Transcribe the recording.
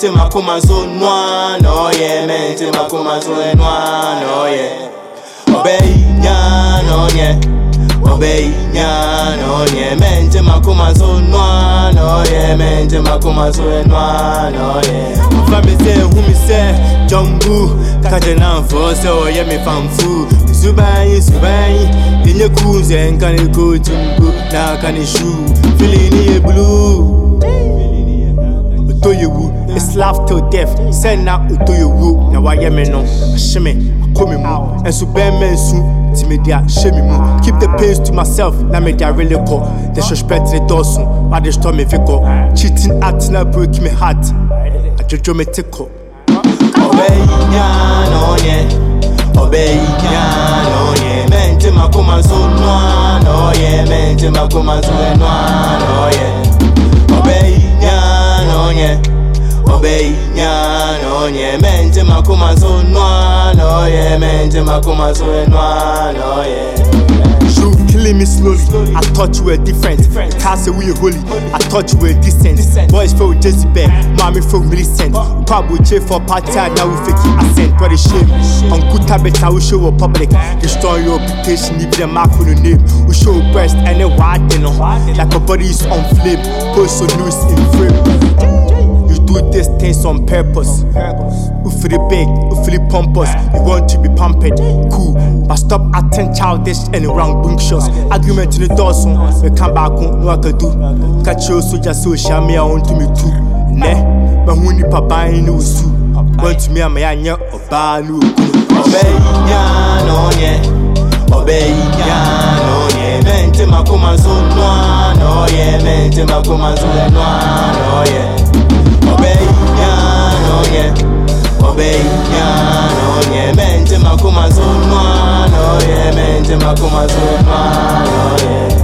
mente makoma so noa no ye mente makoma so noa no ye obey nya no ye obey nya no ye mente makoma so noa no ye mente makoma so noa no ye family say who me say jumbu kajana for so ye me famfu subai inye kuze nkani go jumbu na kani shoe feeling blue it's laugh till death. Send out to you woo. Now I am no shimmy. Come mu. And so ben men soon. Timedia shimmy mu. Keep the pains to myself. Now me dia really call. They suspect the dozen. But they storm me vico. Cheating acting now break me heart. I just me tickle. Obey ya no ye. Obey ya no ye. Mente makoma so no ye. Mente makoma so no ye. Obey ya no ye. Obey nya no ye mente makoma so no ye mente makoma so no ye you killing me slowly. I thought you were different. Can't say we holy. I thought you were decent. Boys feel Jezebel, mommy feel Millicent. Pablo cheer for party, now we fake it. Accent, what a shame. On good habits, I will show a public. Destroy your reputation, leave the mark on your name. We show breast and a wide dinner. Like a body is on flame. Post on news in frame. Do these things on purpose. You feel big, you feel pompous. You want to be pampered, cool. But stop acting childish and rambunctious. Argument in the dozen. We come back on no I can do. Catch you so just social media on to me too. Ne, but when you papa in no suit. Want to me a man or banu. Obey ya no ye. Obey ya no ye. Mente makoma so no ye. Mente makoma so no ye. Obey ya no ye, obey ya no ye, mente makoma so no ye, mente makoma so no ye.